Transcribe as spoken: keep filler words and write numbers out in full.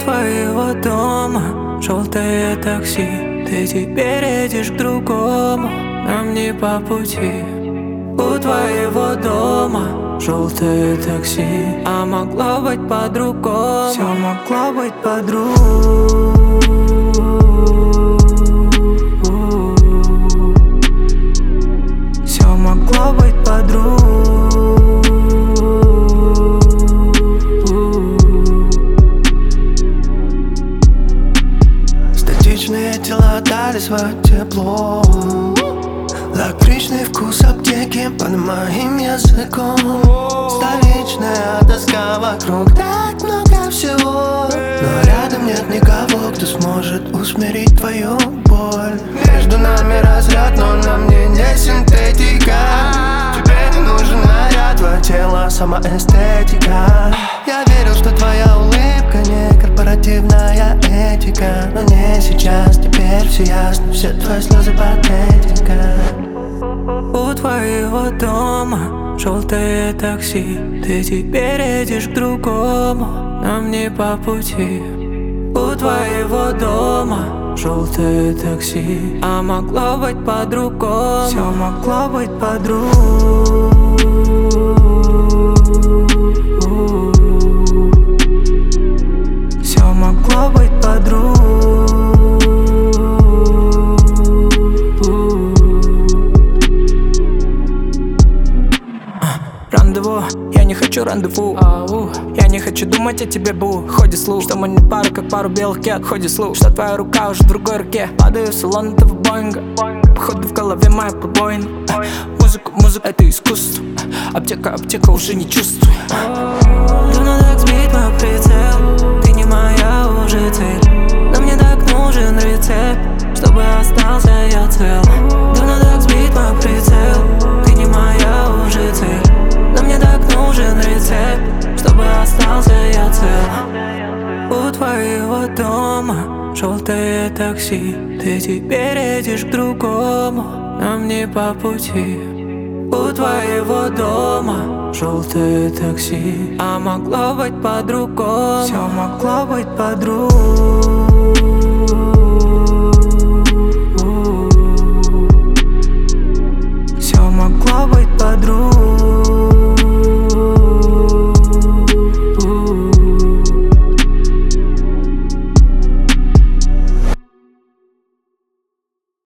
твоего дома желтое такси, ты теперь едешь к другому, нам не по пути. У твоего дома желтое такси, а могло быть по-другому. Все могло быть по-другому. Все могло быть по-другому. Статичные тела дали свое тепло, лакричный вкус аптеки под моим языком. Столичная тоска вокруг, так много всего, но рядом нет никого, кто сможет усмирить твою боль. Между нами разряд, но на мне не синтетика. Тебе не нужен наряд, твое тело сама эстетика. Я верил, что твоя улыбка не корпоративная этика, но не сейчас, теперь все ясно, все твои слезы патетика. У твоего дома желтое такси, ты теперь едешь к другому, нам не по пути. У твоего дома желтое такси, а могло быть по-другому. Все могло быть по-другому. Все могло быть по-другому. Рандеву, я не хочу рандеву. Ау. Я не хочу думать о тебе, бу. Ходит слух, что мы не пара, как пару белых кет. Ходит слух, что твоя рука уже в другой руке. Падаю в салон этого Боинга, походу в голове моя пробоина. Музыка, музыка, это искусство. Аптека, аптека, уже не чувствую. Давно так сбить мой прицел, ты не моя уже цель, но мне так нужен рецепт, чтобы остался я цел. Давно так сбить мой прицел, ты не моя уже цель, но мне так нужен рецепт, чтобы остался я цел. У твоего дома желтое такси, ты теперь едешь к другому, нам не по пути. У твоего дома желтое такси, а могло быть по-другому. Все могло быть по-другому.